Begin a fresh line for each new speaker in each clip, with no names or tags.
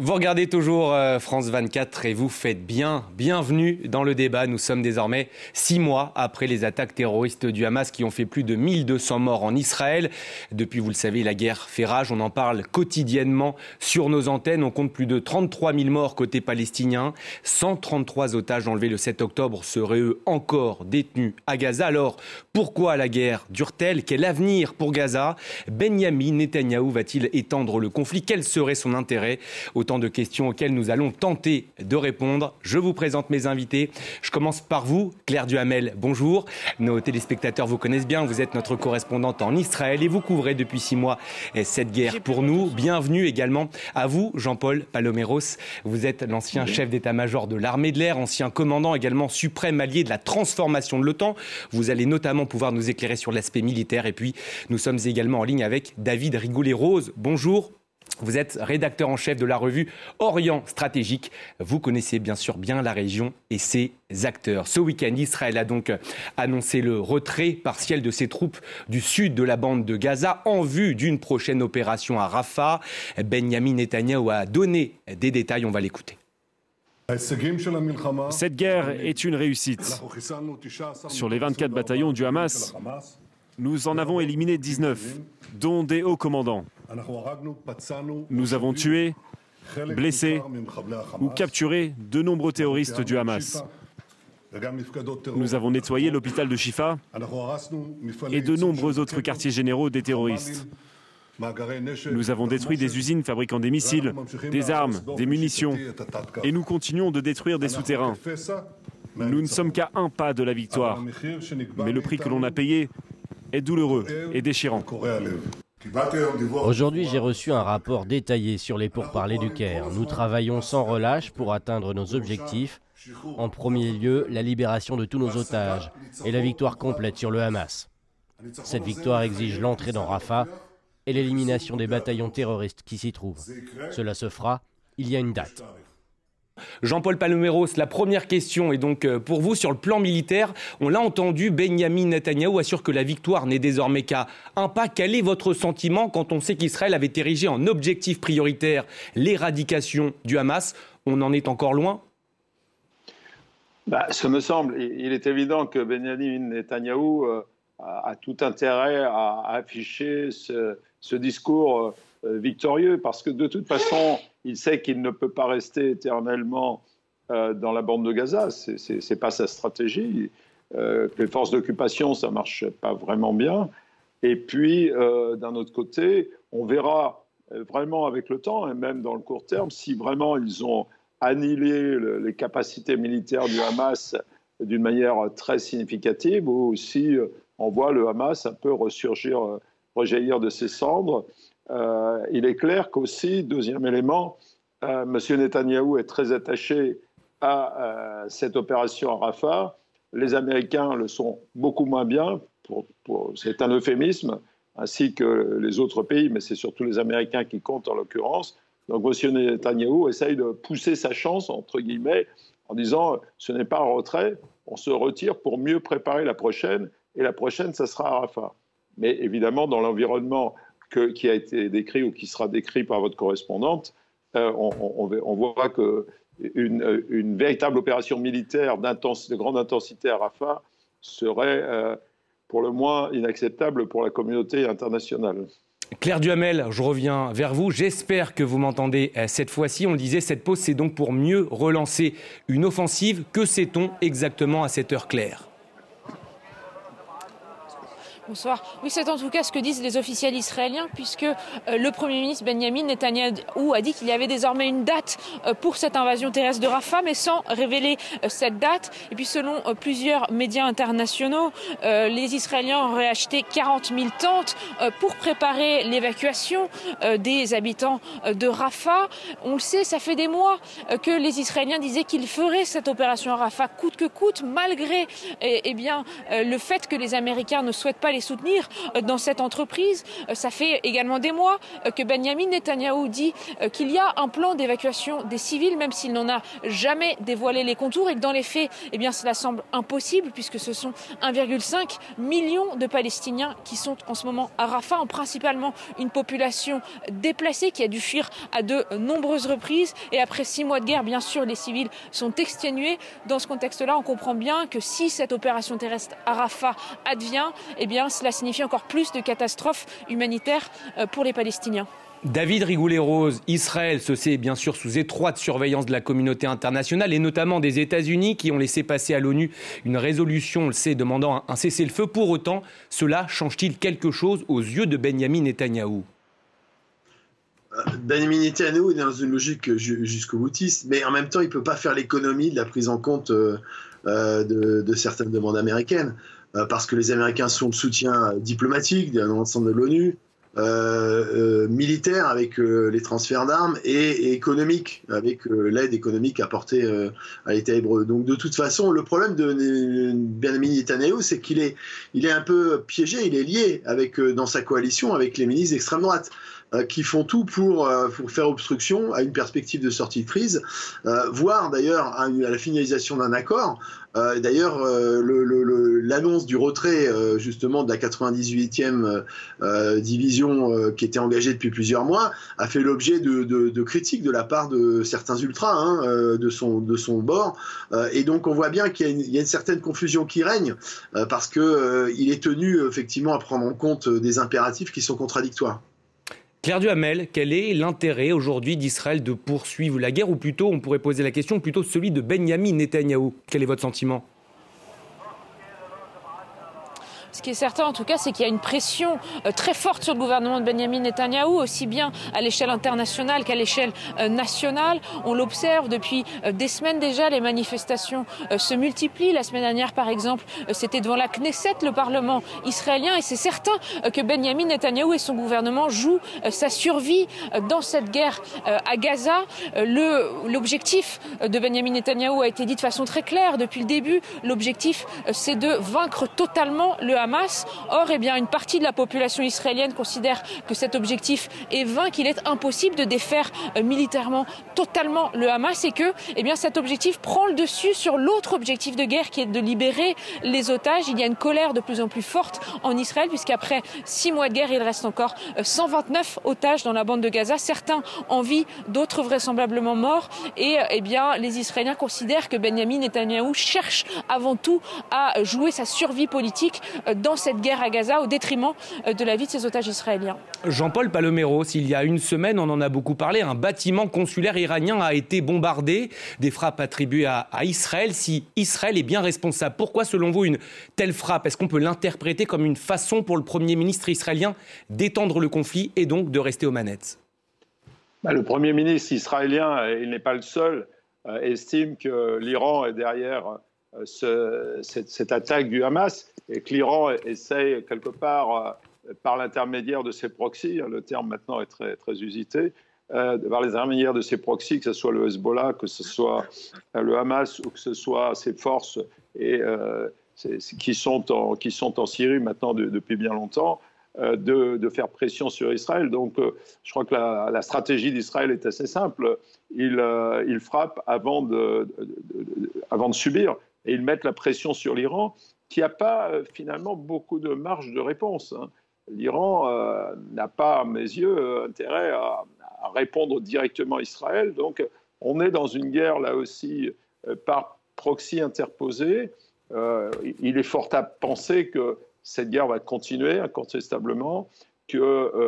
Vous regardez toujours France 24 et vous faites bien. Bienvenue dans le débat. Nous sommes désormais 6 mois après les attaques terroristes du Hamas qui ont fait plus de 1200 morts en Israël. Depuis, vous le savez, la guerre fait rage. On en parle quotidiennement sur nos antennes. On compte plus de 33 000 morts côté palestinien. 133 otages enlevés le 7 octobre seraient eux encore détenus à Gaza. Alors, pourquoi la guerre dure-t-elle ? Quel avenir pour Gaza ? Benyamin Netanyahou va-t-il étendre le conflit ? Quel serait son intérêt ? Autant de questions auxquelles nous allons tenter de répondre. Je vous présente mes invités. Je commence par vous, Claire Duhamel. Bonjour. Nos téléspectateurs vous connaissent bien. Vous êtes notre correspondante en Israël et vous couvrez depuis 6 mois cette guerre pour nous. Bienvenue également à vous, Jean-Paul Paloméros. Vous êtes l'ancien chef d'état-major de l'armée de l'air, ancien commandant également suprême allié de la transformation de l'OTAN. Vous allez notamment pouvoir nous éclairer sur l'aspect militaire. Et puis, nous sommes également en ligne avec David Rigoulet-Rose. Bonjour. Vous êtes rédacteur en chef de la revue Orient Stratégique. Vous connaissez bien sûr bien la région et ses acteurs. Ce week-end, Israël a donc annoncé le retrait partiel de ses troupes du sud de la bande de Gaza en vue d'une prochaine opération à Rafah. Benyamin Netanyahou a donné des détails, on va l'écouter.
Cette guerre est une réussite. Sur les 24 bataillons du Hamas, nous en avons éliminé 19, dont des hauts commandants. Nous avons tué, blessé ou capturé de nombreux terroristes du Hamas. Nous avons nettoyé l'hôpital de Shifa et de nombreux autres quartiers généraux des terroristes. Nous avons détruit des usines fabriquant des missiles, des armes, des munitions et nous continuons de détruire des souterrains. Nous ne sommes qu'à un pas de la victoire, mais le prix que l'on a payé est douloureux et déchirant.
Aujourd'hui, j'ai reçu un rapport détaillé sur les pourparlers du Caire. Nous travaillons sans relâche pour atteindre nos objectifs. En premier lieu, la libération de tous nos otages et la victoire complète sur le Hamas. Cette victoire exige l'entrée dans Rafah et l'élimination des bataillons terroristes qui s'y trouvent. Cela se fera, il y a une date.
Jean-Paul Paloméros, la première question est donc pour vous sur le plan militaire. On l'a entendu, Benyamin Netanyahou assure que la victoire n'est désormais qu'à un pas. Quel est votre sentiment quand on sait qu'Israël avait érigé en objectif prioritaire l'éradication du Hamas ? On en est encore loin ?
Ce me semble, il est évident que Benyamin Netanyahou a tout intérêt à afficher ce discours victorieux, parce que de toute façon, il sait qu'il ne peut pas rester éternellement dans la bande de Gaza. C'est pas sa stratégie. Les forces d'occupation, ça marche pas vraiment bien. Et puis, d'un autre côté, on verra vraiment avec le temps, et même dans le court terme, si vraiment ils ont annihilé les capacités militaires du Hamas d'une manière très significative, ou si on voit le Hamas un peu rejaillir de ses cendres. Il est clair qu'aussi, deuxième élément, M. Netanyahou est très attaché à cette opération à Rafah. Les Américains le sont beaucoup moins bien, c'est un euphémisme, ainsi que les autres pays, mais c'est surtout les Américains qui comptent en l'occurrence. Donc M. Netanyahou essaye de pousser sa chance, entre guillemets, en disant ce n'est pas un retrait, on se retire pour mieux préparer la prochaine, et la prochaine, ça sera à Rafah. Mais évidemment, dans l'environnement qui a été décrit ou qui sera décrit par votre correspondante, on voit qu'une véritable opération militaire de grande intensité à Rafah serait pour le moins inacceptable pour la communauté internationale.
Claire Duhamel, je reviens vers vous. J'espère que vous m'entendez cette fois-ci. On le disait, cette pause, c'est donc pour mieux relancer une offensive. Que sait-on exactement à cette heure, Claire ?
Bonsoir. Oui, c'est en tout cas ce que disent les officiels israéliens, puisque le Premier ministre Benyamin Netanyahou a dit qu'il y avait désormais une date pour cette invasion terrestre de Rafah, mais sans révéler cette date. Et puis selon plusieurs médias internationaux, les Israéliens auraient acheté 40 000 tentes pour préparer l'évacuation des habitants de Rafah. On le sait, ça fait des mois que les Israéliens disaient qu'ils feraient cette opération à Rafah coûte que coûte, malgré le fait que les Américains ne souhaitent pas les les soutenir dans cette entreprise. Ça fait également des mois que Benyamin Netanyahou dit qu'il y a un plan d'évacuation des civils, même s'il n'en a jamais dévoilé les contours, et que dans les faits, eh bien, cela semble impossible puisque ce sont 1,5 million de Palestiniens qui sont en ce moment à Rafah, principalement une population déplacée qui a dû fuir à de nombreuses reprises. Et après 6 mois de guerre, bien sûr, les civils sont exténués. Dans ce contexte-là, on comprend bien que si cette opération terrestre à Rafah advient, eh bien, cela signifie encore plus de catastrophes humanitaires pour les Palestiniens.
David Rigoulet-Rose, Israël se sait bien sûr sous étroite surveillance de la communauté internationale et notamment des États-Unis qui ont laissé passer à l'ONU une résolution, on le sait, demandant un cessez-le-feu. Pour autant, cela change-t-il quelque chose aux yeux de Benyamin Netanyahou ?
Benyamin Netanyahou est dans une logique jusqu'au boutiste, mais en même temps, il ne peut pas faire l'économie de la prise en compte de certaines demandes américaines, parce que les Américains sont le soutien diplomatique de l'ensemble de l'ONU, militaire avec les transferts d'armes et économique avec l'aide économique apportée à l'État hébreu. Donc de toute façon, le problème de Benyamin Netanyahou, c'est qu'il est un peu piégé, il est lié dans sa coalition avec les ministres d'extrême droite qui font tout pour faire obstruction à une perspective de sortie de crise, voire d'ailleurs à la finalisation d'un accord. D'ailleurs, l'annonce du retrait justement de la 98e division qui était engagée depuis plusieurs mois a fait l'objet de critiques de la part de certains ultras de son bord. Et donc on voit bien qu'il y a une certaine confusion qui règne parce qu'il est tenu effectivement à prendre en compte des impératifs qui sont contradictoires.
Claire Duhamel, quel est l'intérêt aujourd'hui d'Israël de poursuivre la guerre, ou plutôt, on pourrait poser la question, plutôt celui de Benyamin Netanyahou ? Quel est votre sentiment ?
Ce qui est certain, en tout cas, c'est qu'il y a une pression très forte sur le gouvernement de Benyamin Netanyahou, aussi bien à l'échelle internationale qu'à l'échelle nationale. On l'observe depuis des semaines déjà, les manifestations se multiplient. La semaine dernière, par exemple, c'était devant la Knesset, le Parlement israélien, et c'est certain que Benyamin Netanyahou et son gouvernement jouent sa survie dans cette guerre à Gaza. L'objectif de Benyamin Netanyahou a été dit de façon très claire depuis le début. L'objectif, c'est de vaincre totalement le Hamas. Or, eh bien, une partie de la population israélienne considère que cet objectif est vain, qu'il est impossible de défaire militairement totalement le Hamas et que, eh bien, cet objectif prend le dessus sur l'autre objectif de guerre qui est de libérer les otages. Il y a une colère de plus en plus forte en Israël puisqu'après 6 mois de guerre, il reste encore 129 otages dans la bande de Gaza, certains en vie, d'autres vraisemblablement morts. Et eh bien, les Israéliens considèrent que Benyamin Netanyahou cherche avant tout à jouer sa survie politique dans cette guerre à Gaza au détriment de la vie de ces otages israéliens.
Jean-Paul Paloméros, il y a une semaine, on en a beaucoup parlé, un bâtiment consulaire iranien a été bombardé, des frappes attribuées à Israël. Si Israël est bien responsable, pourquoi selon vous une telle frappe ? Est-ce qu'on peut l'interpréter comme une façon pour le Premier ministre israélien d'étendre le conflit et donc de rester aux manettes ?
Le Premier ministre israélien, il n'est pas le seul, estime que l'Iran est derrière cette attaque du Hamas et que l'Iran essaye quelque part, par l'intermédiaire de ses proxys, le terme maintenant est très, très usité, par les intermédiaires de ses proxys, que ce soit le Hezbollah, que ce soit le Hamas ou que ce soit ces forces qui sont en Syrie maintenant depuis bien longtemps, de faire pression sur Israël. Donc je crois que la stratégie d'Israël est assez simple. Il frappe avant de subir et ils mettent la pression sur l'Iran qui n'a pas finalement beaucoup de marge de réponse. L'Iran n'a pas, à mes yeux, intérêt à répondre directement à Israël. Donc on est dans une guerre là aussi par proxy interposé. Il est fort à penser que cette guerre va continuer incontestablement, qu'il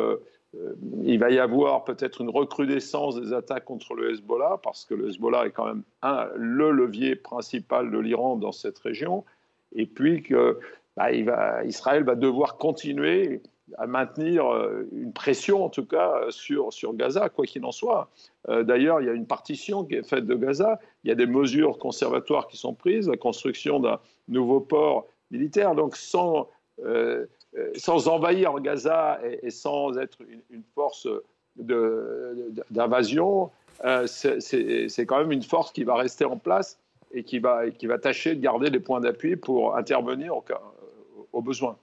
va y avoir peut-être une recrudescence des attaques contre le Hezbollah, parce que le Hezbollah est quand même le levier principal de l'Iran dans cette région, et puis que Israël va devoir continuer à maintenir une pression, en tout cas, sur Gaza, quoi qu'il en soit. D'ailleurs, il y a une partition qui est faite de Gaza, il y a des mesures conservatoires qui sont prises, la construction d'un nouveau port militaire, donc sans envahir Gaza et sans être une force d'invasion, c'est quand même une force qui va rester en place et qui va tâcher de garder des points d'appui pour intervenir au besoin.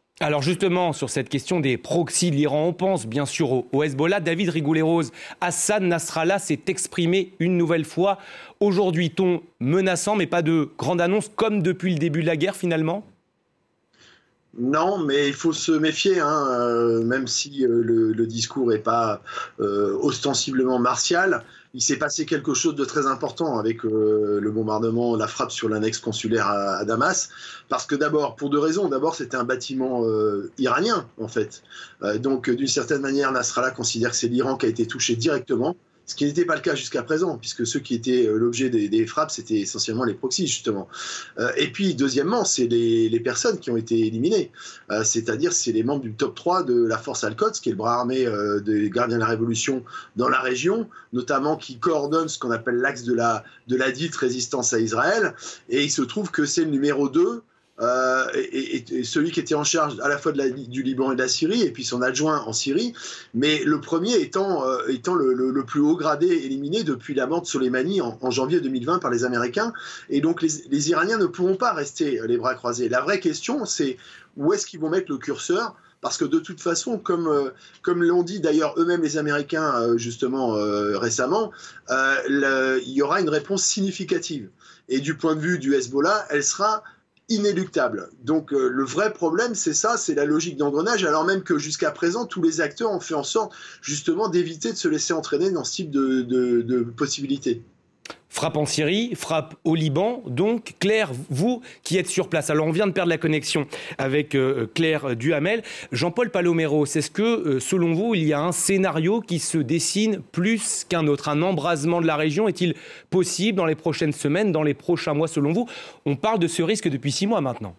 Alors justement, sur cette question des proxys de l'Iran, on pense bien sûr au Hezbollah. David Rigoulet-Rose, Hassan Nasrallah s'est exprimé une nouvelle fois. Aujourd'hui, ton menaçant, mais pas de grande annonce, comme depuis le début de la guerre finalement ?
Non, mais il faut se méfier, même si le discours n'est pas ostensiblement martial. Il s'est passé quelque chose de très important avec le bombardement, la frappe sur l'annexe consulaire à Damas. Parce que d'abord, pour deux raisons. D'abord, c'était un bâtiment iranien, en fait. Donc, d'une certaine manière, Nasrallah considère que c'est l'Iran qui a été touché directement. Ce qui n'était pas le cas jusqu'à présent, puisque ceux qui étaient l'objet des frappes, c'était essentiellement les proxys, justement. Et puis, deuxièmement, c'est les personnes qui ont été éliminées. C'est-à-dire, c'est les membres du top 3 de la force Al-Quds, qui est le bras armé des gardiens de la Révolution dans la région, notamment qui coordonne ce qu'on appelle l'axe de la dite résistance à Israël. Et il se trouve que c'est le numéro 2, et celui qui était en charge à la fois du Liban et de la Syrie, et puis son adjoint en Syrie, mais le premier étant le plus haut gradé éliminé depuis la mort de Soleimani en janvier 2020 par les Américains. Et donc les Iraniens ne pourront pas rester les bras croisés. La vraie question, c'est où est-ce qu'ils vont mettre le curseur ? Parce que de toute façon, comme l'ont dit d'ailleurs eux-mêmes les Américains justement récemment, il y aura une réponse significative. Et du point de vue du Hezbollah, elle sera inéluctable. Donc le vrai problème, c'est ça, c'est la logique d'engrenage, alors même que jusqu'à présent, tous les acteurs ont fait en sorte justement d'éviter de se laisser entraîner dans ce type de possibilités.
Frappe en Syrie, frappe au Liban. Donc, Claire, vous qui êtes sur place, alors on vient de perdre la connexion avec Claire Duhamel. Jean-Paul Palomero, est-ce que, selon vous, il y a un scénario qui se dessine plus qu'un autre ? Un embrasement de la région est-il possible dans les prochaines semaines, dans les prochains mois, selon vous ? On parle de ce risque depuis 6 mois maintenant.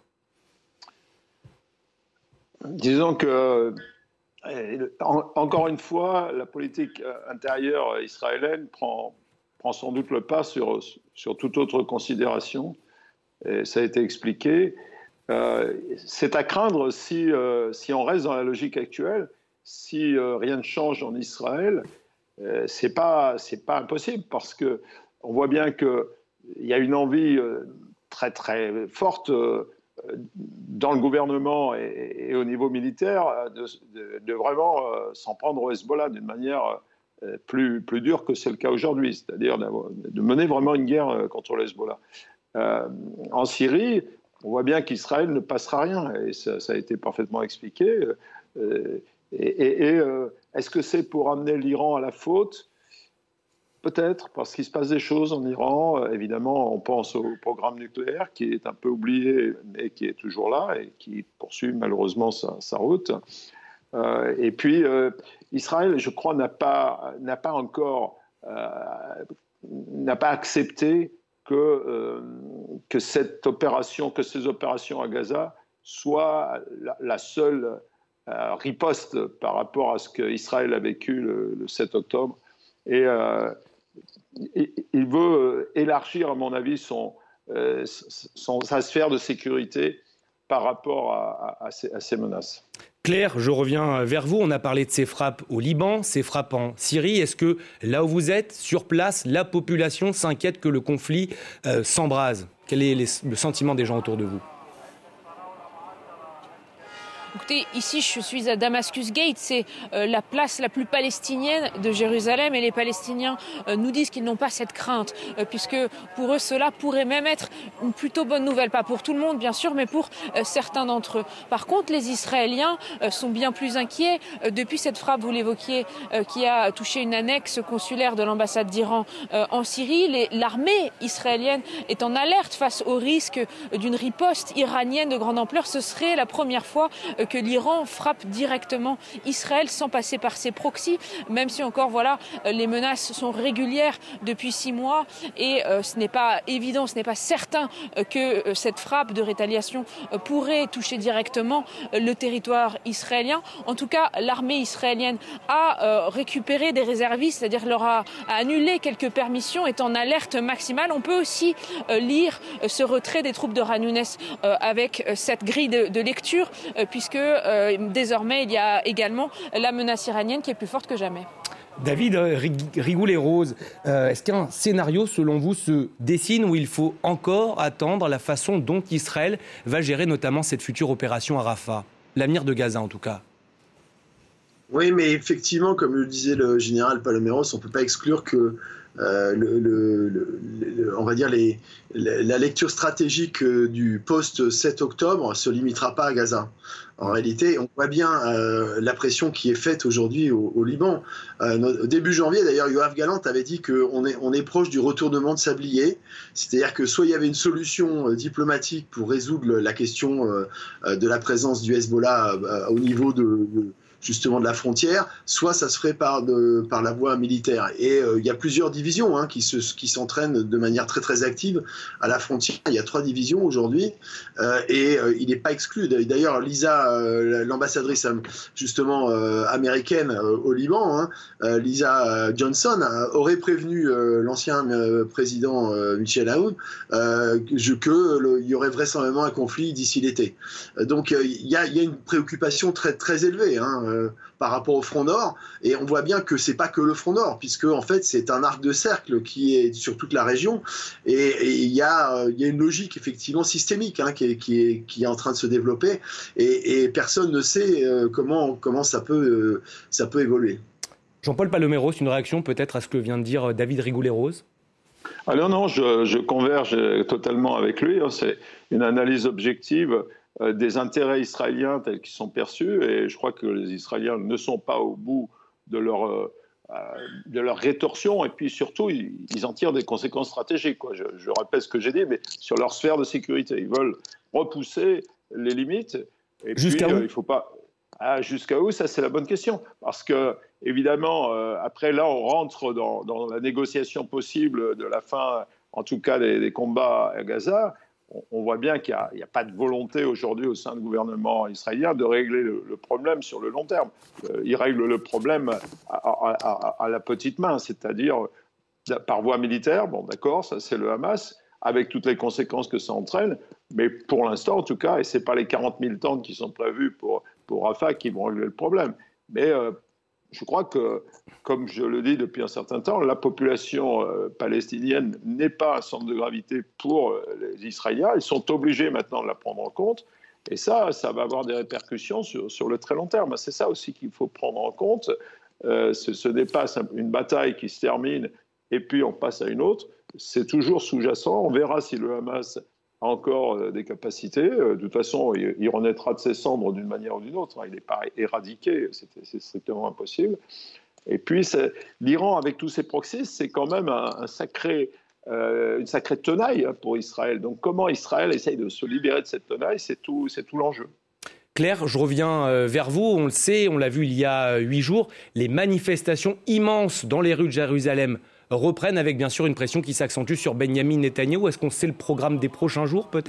Disons que, encore une fois, la politique intérieure israélienne prend sans doute le pas sur toute autre considération. Et ça a été expliqué. C'est à craindre si on reste dans la logique actuelle, si rien ne change en Israël, c'est pas impossible, parce que on voit bien qu'il y a une envie très très forte dans le gouvernement et au niveau militaire de vraiment s'en prendre au Hezbollah d'une manière plus dur que c'est le cas aujourd'hui, c'est-à-dire de mener vraiment une guerre contre le Hezbollah. En Syrie, on voit bien qu'Israël ne passera rien, et ça a été parfaitement expliqué. Est-ce que c'est pour amener l'Iran à la faute ? Peut-être, parce qu'il se passe des choses en Iran. Évidemment, on pense au programme nucléaire qui est un peu oublié, mais qui est toujours là et qui poursuit malheureusement sa route. Et puis, Israël, je crois, n'a pas accepté que cette opération, que ces opérations à Gaza soient la seule riposte par rapport à ce qu'Israël a vécu le 7 octobre. Et il veut élargir, à mon avis, sa sphère de sécurité par rapport à ces menaces.
Claire, je reviens vers vous. On a parlé de ces frappes au Liban, ces frappes en Syrie. Est-ce que là où vous êtes, sur place, la population s'inquiète que le conflit s'embrase ? Quel est le sentiment des gens autour de vous ?
Écoutez, ici je suis à Damascus Gate, c'est la place la plus palestinienne de Jérusalem, et les Palestiniens nous disent qu'ils n'ont pas cette crainte, puisque pour eux cela pourrait même être une plutôt bonne nouvelle, pas pour tout le monde bien sûr, mais pour certains d'entre eux. Par contre, les Israéliens sont bien plus inquiets depuis cette frappe, vous l'évoquiez, qui a touché une annexe consulaire de l'ambassade d'Iran en Syrie. L'armée israélienne est en alerte face au risque d'une riposte iranienne de grande ampleur. Ce serait la première fois que l'Iran frappe directement Israël sans passer par ses proxys, même si encore les menaces sont régulières depuis 6 mois, et ce n'est pas évident, ce n'est pas certain que cette frappe de rétaliation pourrait toucher directement le territoire israélien. En tout cas, l'armée israélienne a récupéré des réservistes, c'est-à-dire leur a annulé quelques permissions, est en alerte maximale. On peut aussi lire ce retrait des troupes de Khan Younes avec cette grille de lecture, puisque désormais il y a également la menace iranienne qui est plus forte que jamais.
David Rigoulet-Rose, est-ce qu'un scénario selon vous se dessine où il faut encore attendre la façon dont Israël va gérer notamment cette future opération à Rafah ? l'avenir de Gaza en tout cas.
Oui, mais effectivement, comme le disait le général Paloméros, on ne peut pas exclure que on va dire la lecture stratégique du post-7 octobre ne se limitera pas à Gaza. En réalité, on voit bien la pression qui est faite aujourd'hui au Liban. Au début janvier, d'ailleurs, Yoav Gallant avait dit qu'on est proche du retournement de sablier. C'est-à-dire que soit il y avait une solution diplomatique pour résoudre la question de la présence du Hezbollah au niveau justement de la frontière, soit ça se ferait par la voie militaire. Et il y a plusieurs divisions qui s'entraînent de manière très très active à la frontière. Il y a 3 divisions aujourd'hui et il n'est pas exclu. D'ailleurs, Lisa, l'ambassadrice justement américaine au Liban, Lisa Johnson, aurait prévenu l'ancien président Michel Aoun qu'il y aurait vraisemblablement un conflit d'ici l'été. Donc il y a une préoccupation très très élevée par rapport au Front Nord, et on voit bien que c'est pas que le Front Nord, puisque en fait c'est un arc de cercle qui est sur toute la région, et il y a une logique effectivement systémique qui est en train de se développer, et personne ne sait comment ça peut évoluer.
Jean-Paul Paloméros, une réaction peut-être à ce que vient de dire David Rigoulet-Rose?
Alors non, je converge totalement avec lui. C'est une analyse objective des intérêts israéliens tels qu'ils sont perçus, et je crois que les Israéliens ne sont pas au bout de leur rétorsion, et puis surtout, ils en tirent des conséquences stratégiques. Je répète ce que j'ai dit, mais sur leur sphère de sécurité. Ils veulent repousser les limites, et
jusqu'à
puis
où
il faut pas... jusqu'à où, ça c'est la bonne question. Parce que, évidemment, après là, on rentre dans la négociation possible de la fin, en tout cas des combats à Gaza. On voit bien qu'il n'y a pas de volonté aujourd'hui au sein du gouvernement israélien de régler le problème sur le long terme. Ils règlent le problème à la petite main, c'est-à-dire par voie militaire. Bon, d'accord, ça c'est le Hamas, avec toutes les conséquences que ça entraîne. Mais pour l'instant, en tout cas, et ce n'est pas les 40 000 tentes qui sont prévues pour Rafah qui vont régler le problème. Mais je crois que, comme je le dis depuis un certain temps, la population palestinienne n'est pas un centre de gravité pour les Israéliens. Ils sont obligés maintenant de la prendre en compte. Et ça va avoir des répercussions sur le très long terme. C'est ça aussi qu'il faut prendre en compte. Ce n'est pas une bataille qui se termine et puis on passe à une autre. C'est toujours sous-jacent. On verra si le Hamas a encore des capacités. De toute façon, il renaîtra de ses cendres d'une manière ou d'une autre. Il n'est pas éradiqué, c'est strictement impossible. Et puis, l'Iran, avec tous ses proxys, c'est quand même une sacrée tenaille pour Israël. Donc, comment Israël essaye de se libérer de cette tenaille, c'est tout l'enjeu.
Claire, je reviens vers vous. On le sait, on l'a vu il y a 8 jours, les manifestations immenses dans les rues de Jérusalem reprennent, avec bien sûr une pression qui s'accentue sur Benyamin Netanyahou. Est-ce qu'on sait le programme des prochains jours peut-être ?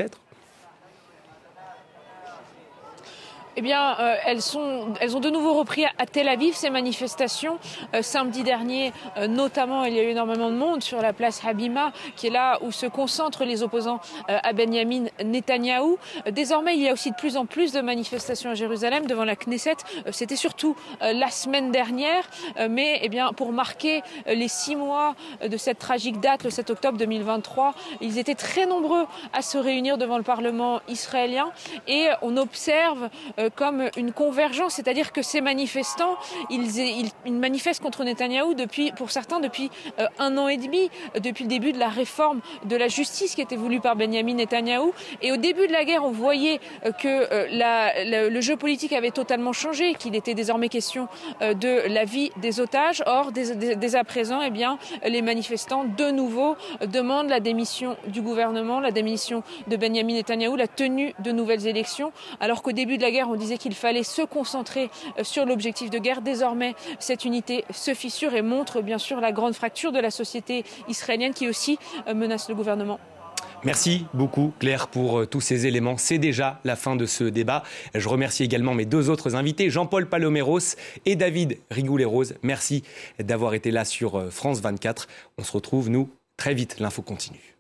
Eh bien, elles ont de nouveau repris à Tel Aviv ces manifestations. Samedi dernier, notamment, il y a eu énormément de monde sur la place Habima, qui est là où se concentrent les opposants à Benyamin Netanyahou. Désormais, il y a aussi de plus en plus de manifestations à Jérusalem devant la Knesset. C'était surtout la semaine dernière, mais eh bien, pour marquer les 6 mois de cette tragique date, le 7 octobre 2023, ils étaient très nombreux à se réunir devant le Parlement israélien, et on observe comme une convergence, c'est-à-dire que ces manifestants, ils manifestent contre Netanyahou pour certains depuis 1 an et demi, depuis le début de la réforme de la justice qui était voulue par Benyamin Netanyahou. Et au début de la guerre, on voyait que le jeu politique avait totalement changé, qu'il était désormais question de la vie des otages. Or, dès à présent, eh bien, les manifestants, de nouveau, demandent la démission du gouvernement, la démission de Benyamin Netanyahou, la tenue de nouvelles élections, alors qu'au début de la guerre, on disait qu'il fallait se concentrer sur l'objectif de guerre. Désormais, cette unité se fissure et montre bien sûr la grande fracture de la société israélienne qui aussi menace le gouvernement.
Merci beaucoup Claire pour tous ces éléments. C'est déjà la fin de ce débat. Je remercie également mes 2 autres invités, Jean-Paul Paloméros et David Rigoulet-Rose. Merci d'avoir été là sur France 24. On se retrouve, nous, très vite. L'info continue.